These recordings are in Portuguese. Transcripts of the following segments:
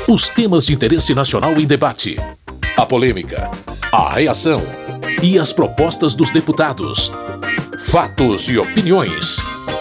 Os temas de interesse nacional em debate, a polêmica, a reação e as propostas dos deputados. Fatos e opiniões.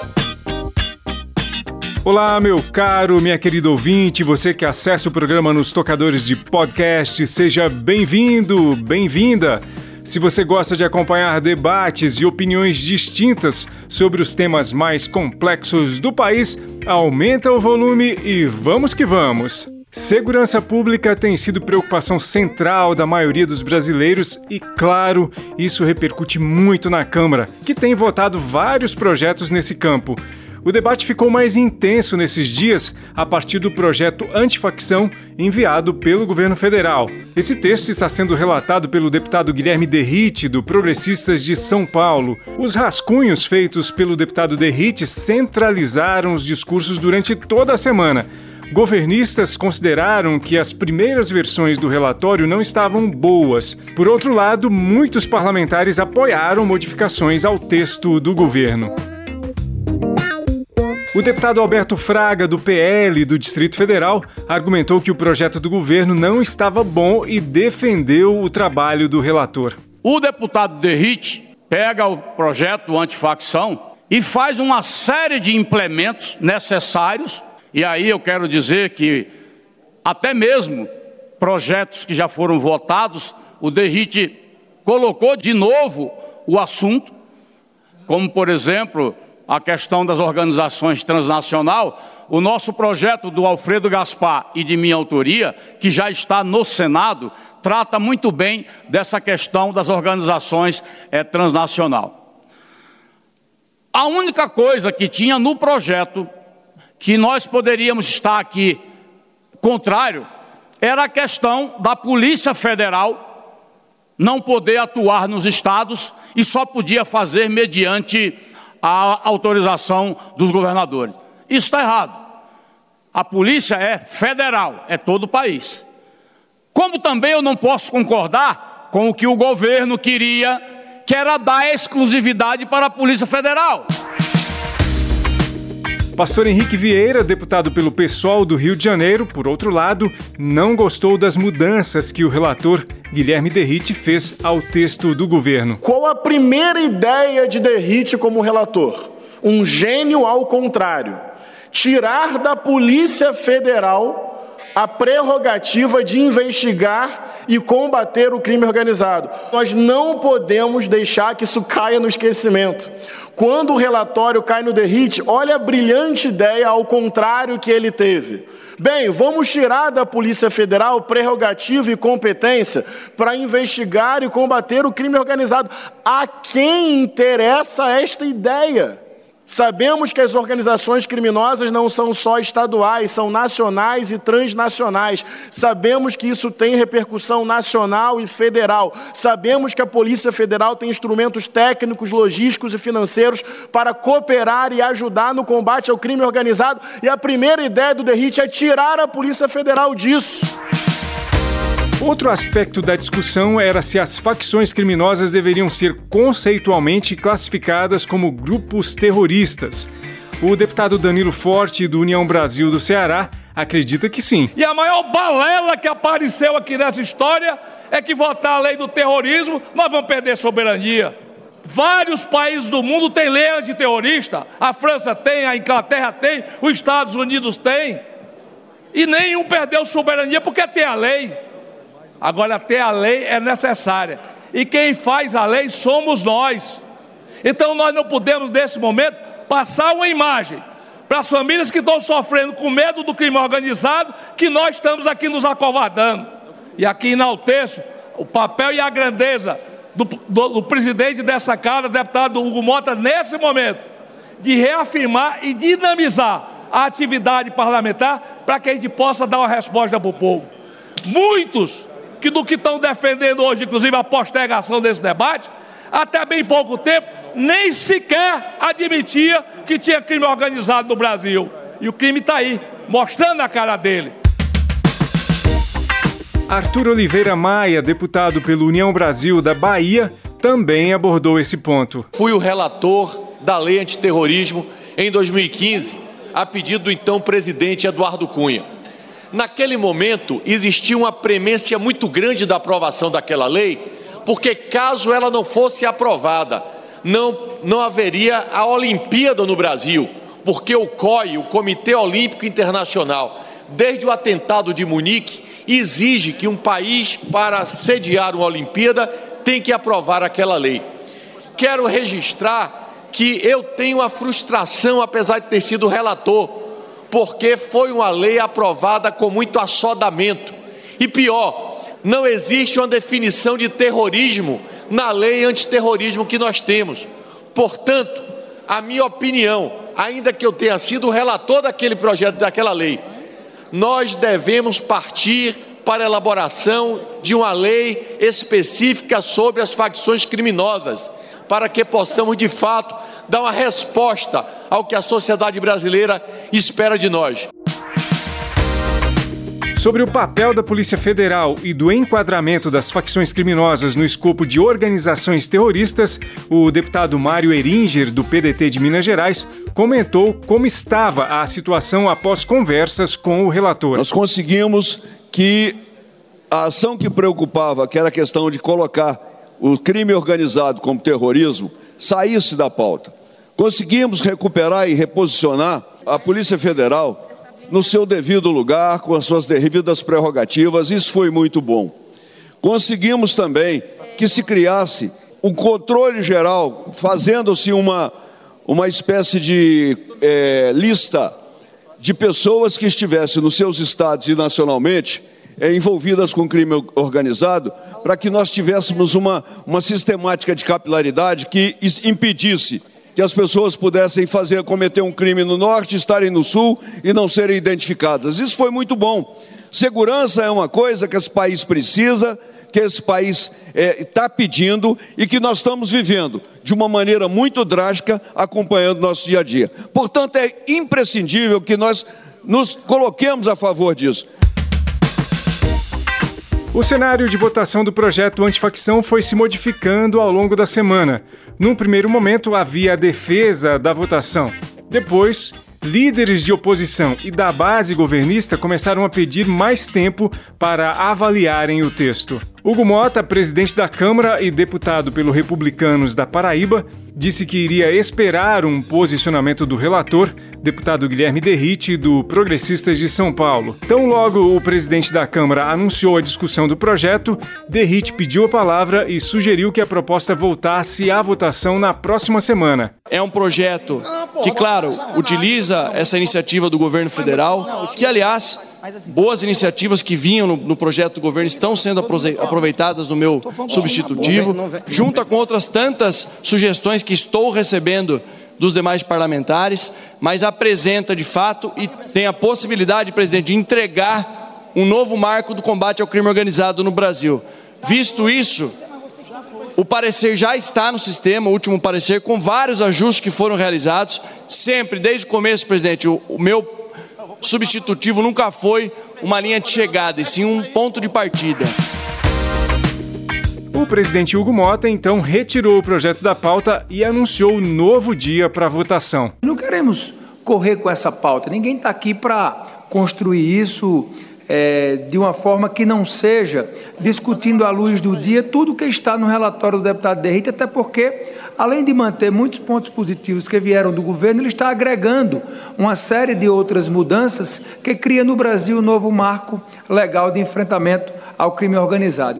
Olá, meu caro, minha querida ouvinte, você que acessa o programa nos tocadores de podcast, seja bem-vindo, bem-vinda. Se você gosta de acompanhar debates e opiniões distintas sobre os temas mais complexos do país, aumenta o volume e vamos que vamos! Segurança pública tem sido preocupação central da maioria dos brasileiros e, claro, isso repercute muito na Câmara, que tem votado vários projetos nesse campo. O debate ficou mais intenso nesses dias a partir do projeto antifacção enviado pelo governo federal. Esse texto está sendo relatado pelo deputado Guilherme Derrite, do Progressistas de São Paulo. Os rascunhos feitos pelo deputado Derrite centralizaram os discursos durante toda a semana. Governistas consideraram que as primeiras versões do relatório não estavam boas. Por outro lado, muitos parlamentares apoiaram modificações ao texto do governo. O deputado Alberto Fraga, do PL do Distrito Federal, argumentou que o projeto do governo não estava bom e defendeu o trabalho do relator. O deputado Derrite pega o projeto antifacção e faz uma série de implementos necessários, e aí eu quero dizer que até mesmo projetos que já foram votados, o Derrite colocou de novo o assunto, como por exemplo a questão das organizações transnacional. O nosso projeto do Alfredo Gaspar e de minha autoria, que já está no Senado, trata muito bem dessa questão das organizações transnacional. A única coisa que tinha no projeto que nós poderíamos estar aqui contrário era a questão da Polícia Federal não poder atuar nos estados e só podia fazer mediante a autorização dos governadores. Isso está errado. A polícia é federal, é todo o país. Como também eu não posso concordar com o que o governo queria, que era dar exclusividade para a Polícia Federal. Pastor Henrique Vieira, deputado pelo PSOL do Rio de Janeiro, por outro lado, não gostou das mudanças que o relator Guilherme Derrite fez ao texto do governo. Qual a primeira ideia de Derrite como relator? Um gênio ao contrário. Tirar da Polícia Federal a prerrogativa de investigar e combater o crime organizado. Nós não podemos deixar que isso caia no esquecimento. Quando o relatório cai no Derrite, olha a brilhante ideia ao contrário que ele teve. Bem, vamos tirar da Polícia Federal prerrogativa e competência para investigar e combater o crime organizado. A quem interessa esta ideia? Sabemos que as organizações criminosas não são só estaduais, são nacionais e transnacionais. Sabemos que isso tem repercussão nacional e federal. Sabemos que a Polícia Federal tem instrumentos técnicos, logísticos e financeiros para cooperar e ajudar no combate ao crime organizado. E a primeira ideia do Derrite é tirar a Polícia Federal disso. Outro aspecto da discussão era se as facções criminosas deveriam ser conceitualmente classificadas como grupos terroristas. O deputado Danilo Forte, do União Brasil do Ceará, acredita que sim. E a maior balela que apareceu aqui nessa história é que votar a lei do terrorismo, nós vamos perder soberania. Vários países do mundo têm lei antiterrorista. A França tem, a Inglaterra tem, os Estados Unidos têm. E nenhum perdeu soberania porque tem a lei. Agora, ter a lei é necessária. E quem faz a lei somos nós. Então, nós não podemos, nesse momento, passar uma imagem para as famílias que estão sofrendo com medo do crime organizado, que nós estamos aqui nos acovardando. E aqui enalteço o papel e a grandeza do presidente dessa Câmara, deputado Hugo Mota, nesse momento, de reafirmar e dinamizar a atividade parlamentar para que a gente possa dar uma resposta para o povo. Muitos que do que estão defendendo hoje, inclusive a postergação desse debate, até bem pouco tempo, nem sequer admitia que tinha crime organizado no Brasil. E o crime está aí, mostrando a cara dele. Arthur Oliveira Maia, deputado pelo União Brasil da Bahia, também abordou esse ponto. Fui o relator da lei antiterrorismo em 2015, a pedido do então presidente Eduardo Cunha. Naquele momento, existia uma premência muito grande da aprovação daquela lei, porque caso ela não fosse aprovada, não haveria a Olimpíada no Brasil, porque o COI, o Comitê Olímpico Internacional, desde o atentado de Munique, exige que um país, para sediar uma Olimpíada, tem que aprovar aquela lei. Quero registrar que eu tenho a frustração, apesar de ter sido relator, porque foi uma lei aprovada com muito assodamento. E pior, não existe uma definição de terrorismo na lei antiterrorismo que nós temos. Portanto, a minha opinião, ainda que eu tenha sido o relator daquele projeto, daquela lei, nós devemos partir para a elaboração de uma lei específica sobre as facções criminosas, para que possamos, de fato, dar uma resposta ao que a sociedade brasileira espera de nós. Sobre o papel da Polícia Federal e do enquadramento das facções criminosas no escopo de organizações terroristas, o deputado Mário Heringer, do PDT de Minas Gerais, comentou como estava a situação após conversas com o relator. Nós conseguimos que a ação que preocupava, que era a questão de colocar o crime organizado como terrorismo, saísse da pauta. Conseguimos recuperar e reposicionar a Polícia Federal no seu devido lugar, com as suas devidas prerrogativas. Isso foi muito bom. Conseguimos também que se criasse um controle geral, fazendo-se uma espécie de lista de pessoas que estivessem nos seus estados e nacionalmente envolvidas com crime organizado, para que nós tivéssemos uma sistemática de capilaridade que impedisse que as pessoas pudessem cometer um crime no norte, estarem no sul e não serem identificadas. Isso foi muito bom. Segurança é uma coisa que esse país precisa, que esse país está pedindo e que nós estamos vivendo de uma maneira muito drástica, acompanhando nosso dia a dia. Portanto, é imprescindível que nós nos coloquemos a favor disso. O cenário de votação do projeto antifacção foi se modificando ao longo da semana. Num primeiro momento, havia a defesa da votação. Depois, líderes de oposição e da base governista começaram a pedir mais tempo para avaliarem o texto. Hugo Mota, presidente da Câmara e deputado pelo Republicanos da Paraíba, disse que iria esperar um posicionamento do relator, deputado Guilherme Derrite, do Progressistas de São Paulo. Tão logo o presidente da Câmara anunciou a discussão do projeto, Derrite pediu a palavra e sugeriu que a proposta voltasse à votação na próxima semana. É um projeto que, claro, utiliza essa iniciativa do governo federal, que, aliás, boas iniciativas que vinham no projeto do governo estão sendo aproveitadas no meu substitutivo, junto com outras tantas sugestões que estou recebendo dos demais parlamentares, mas apresenta de fato e tem a possibilidade, presidente, de entregar um novo marco do combate ao crime organizado no Brasil. Visto isso, o parecer já está no sistema, o último parecer, com vários ajustes que foram realizados. Sempre, desde o começo, presidente, o meu substitutivo nunca foi uma linha de chegada, e sim um ponto de partida. O presidente Hugo Mota, então, retirou o projeto da pauta e anunciou um novo dia para votação. Não queremos correr com essa pauta. Ninguém está aqui para construir isso de uma forma que não seja discutindo à luz do dia tudo que está no relatório do deputado Derrite, até porque, além de manter muitos pontos positivos que vieram do governo, ele está agregando uma série de outras mudanças que cria no Brasil um novo marco legal de enfrentamento ao crime organizado.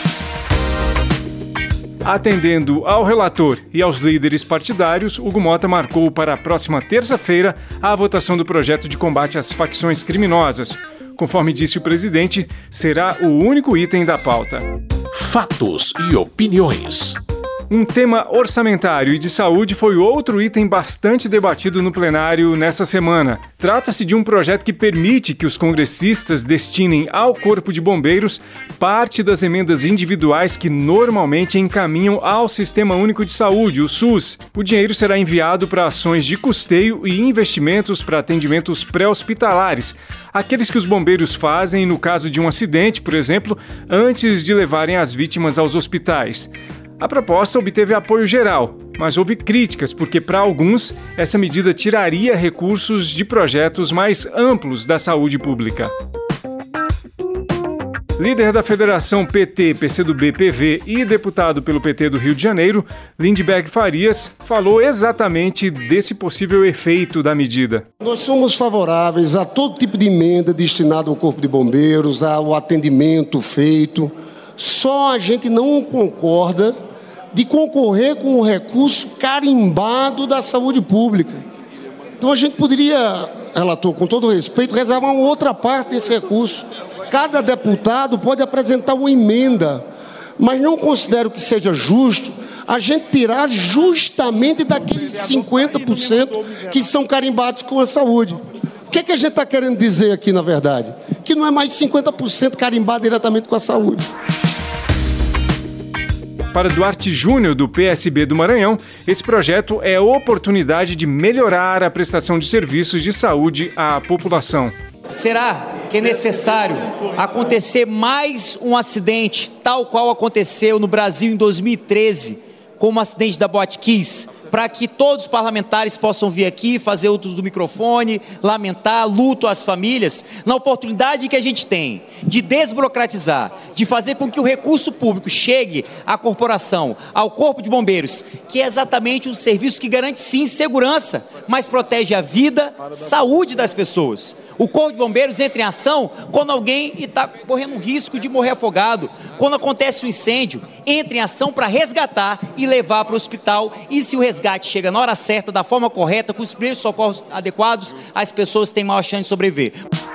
Atendendo ao relator e aos líderes partidários, Hugo Mota marcou para a próxima terça-feira a votação do projeto de combate às facções criminosas. Conforme disse o presidente, será o único item da pauta. Fatos e opiniões. Um tema orçamentário e de saúde foi outro item bastante debatido no plenário nessa semana. Trata-se de um projeto que permite que os congressistas destinem ao Corpo de Bombeiros parte das emendas individuais que normalmente encaminham ao Sistema Único de Saúde, o SUS. O dinheiro será enviado para ações de custeio e investimentos para atendimentos pré-hospitalares, aqueles que os bombeiros fazem no caso de um acidente, por exemplo, antes de levarem as vítimas aos hospitais. A proposta obteve apoio geral, mas houve críticas porque, para alguns, essa medida tiraria recursos de projetos mais amplos da saúde pública. Líder da Federação PT, PCdoB, PV e deputado pelo PT do Rio de Janeiro, Lindbergh Farias, falou exatamente desse possível efeito da medida. Nós somos favoráveis a todo tipo de emenda destinada ao Corpo de Bombeiros, ao atendimento feito. Só a gente não concorda de concorrer com o recurso carimbado da saúde pública. Então a gente poderia, relator, com todo respeito, reservar uma outra parte desse recurso. Cada deputado pode apresentar uma emenda, mas não considero que seja justo a gente tirar justamente daqueles 50% que são carimbados com a saúde. O que é que a gente está querendo dizer aqui, na verdade? Que não é mais 50% carimbado diretamente com a saúde. Para Duarte Júnior, do PSB do Maranhão, esse projeto é a oportunidade de melhorar a prestação de serviços de saúde à população. Será que é necessário acontecer mais um acidente, tal qual aconteceu no Brasil em 2013, como o acidente da Botkiss, para que todos os parlamentares possam vir aqui, fazer uso do microfone, lamentar, luto às famílias, na oportunidade que a gente tem de desburocratizar, de fazer com que o recurso público chegue à corporação, ao Corpo de Bombeiros, que é exatamente um serviço que garante sim segurança, mas protege a vida, saúde das pessoas. O Corpo de Bombeiros entra em ação quando alguém está correndo um risco de morrer afogado. Quando acontece um incêndio, entra em ação para resgatar e levar para o hospital. E se o resgate chega na hora certa, da forma correta, com os primeiros socorros adequados, as pessoas têm maior chance de sobreviver.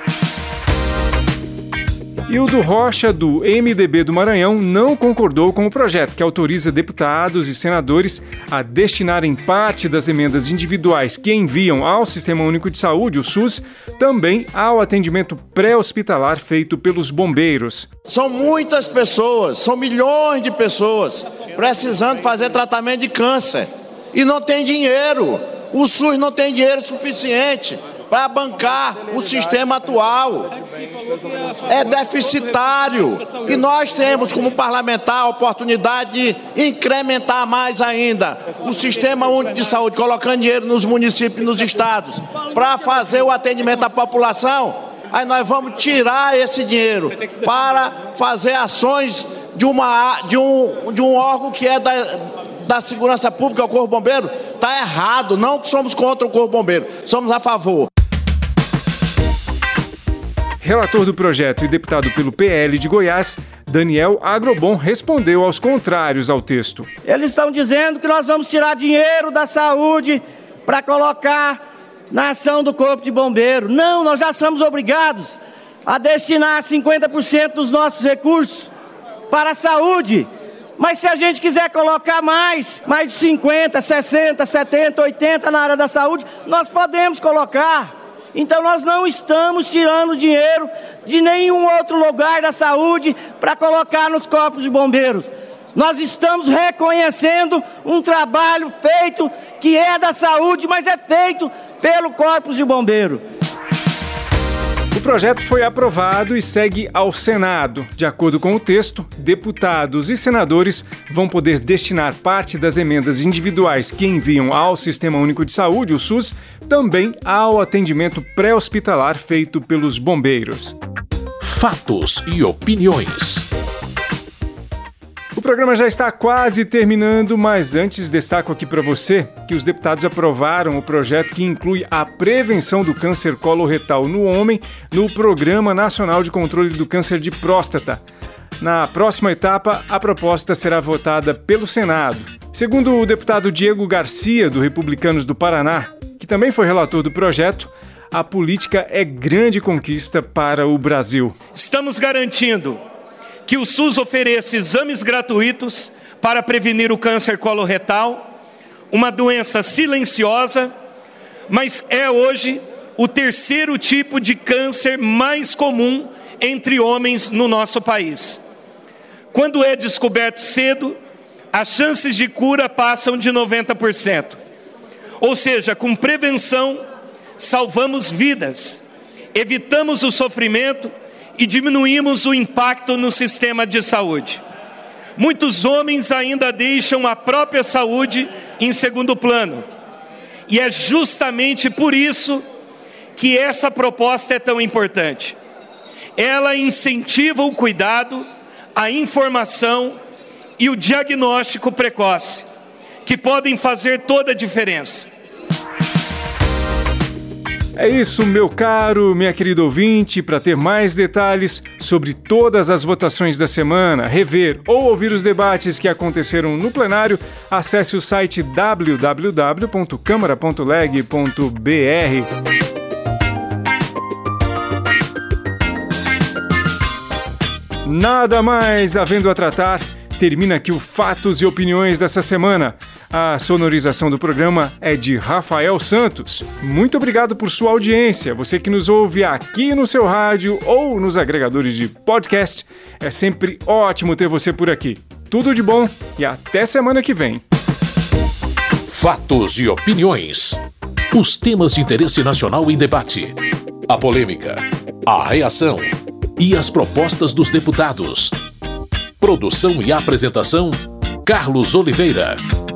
Hildo Rocha, do MDB do Maranhão, não concordou com o projeto que autoriza deputados e senadores a destinarem parte das emendas individuais que enviam ao Sistema Único de Saúde, o SUS, também ao atendimento pré-hospitalar feito pelos bombeiros. São muitas pessoas, são milhões de pessoas precisando fazer tratamento de câncer e não tem dinheiro. O SUS não tem dinheiro suficiente para bancar o sistema atual. É deficitário. E nós temos, como parlamentar, a oportunidade de incrementar mais ainda o Sistema Único de Saúde, colocando dinheiro nos municípios e nos estados, para fazer o atendimento à população. Aí nós vamos tirar esse dinheiro para fazer ações de um órgão que é da segurança pública, o Corpo Bombeiro. Está errado. Não que somos contra o Corpo Bombeiro, somos a favor. Relator do projeto e deputado pelo PL de Goiás, Daniel Agrobon, respondeu aos contrários ao texto. Eles estão dizendo que nós vamos tirar dinheiro da saúde para colocar na ação do Corpo de Bombeiro. Não, nós já somos obrigados a destinar 50% dos nossos recursos para a saúde. Mas se a gente quiser colocar mais de 50, 60, 70, 80 na área da saúde, nós podemos colocar. Então nós não estamos tirando dinheiro de nenhum outro lugar da saúde para colocar nos corpos de bombeiros. Nós estamos reconhecendo um trabalho feito que é da saúde, mas é feito pelo Corpo de Bombeiro. O projeto foi aprovado e segue ao Senado. De acordo com o texto, deputados e senadores vão poder destinar parte das emendas individuais que enviam ao Sistema Único de Saúde, o SUS, também ao atendimento pré-hospitalar feito pelos bombeiros. Fatos e opiniões. O programa já está quase terminando, mas antes destaco aqui para você que os deputados aprovaram o projeto que inclui a prevenção do câncer coloretal no homem no Programa Nacional de Controle do Câncer de Próstata. Na próxima etapa, a proposta será votada pelo Senado. Segundo o deputado Diego Garcia, do Republicanos do Paraná, que também foi relator do projeto, a política é grande conquista para o Brasil. Estamos garantindo que o SUS ofereça exames gratuitos para prevenir o câncer coloretal, uma doença silenciosa, mas é hoje o terceiro tipo de câncer mais comum entre homens no nosso país. Quando é descoberto cedo, as chances de cura passam de 90%. Ou seja, com prevenção, salvamos vidas, evitamos o sofrimento e diminuímos o impacto no sistema de saúde. Muitos homens ainda deixam a própria saúde em segundo plano. E é justamente por isso que essa proposta é tão importante. ela incentiva o cuidado, a informação e o diagnóstico precoce, que podem fazer toda a diferença. É isso, meu caro, minha querida ouvinte. Para ter mais detalhes sobre todas as votações da semana, rever ou ouvir os debates que aconteceram no plenário, acesse o site www.câmara.leg.br. Nada mais havendo a tratar, termina aqui o Fatos e Opiniões dessa semana. A sonorização do programa é de Rafael Santos. Muito obrigado por sua audiência. Você que nos ouve aqui no seu rádio ou nos agregadores de podcast, é sempre ótimo ter você por aqui. Tudo de bom e até semana que vem. Fatos e Opiniões. Os temas de interesse nacional em debate. A polêmica, a reação e as propostas dos deputados. Produção e apresentação, Carlos Oliveira.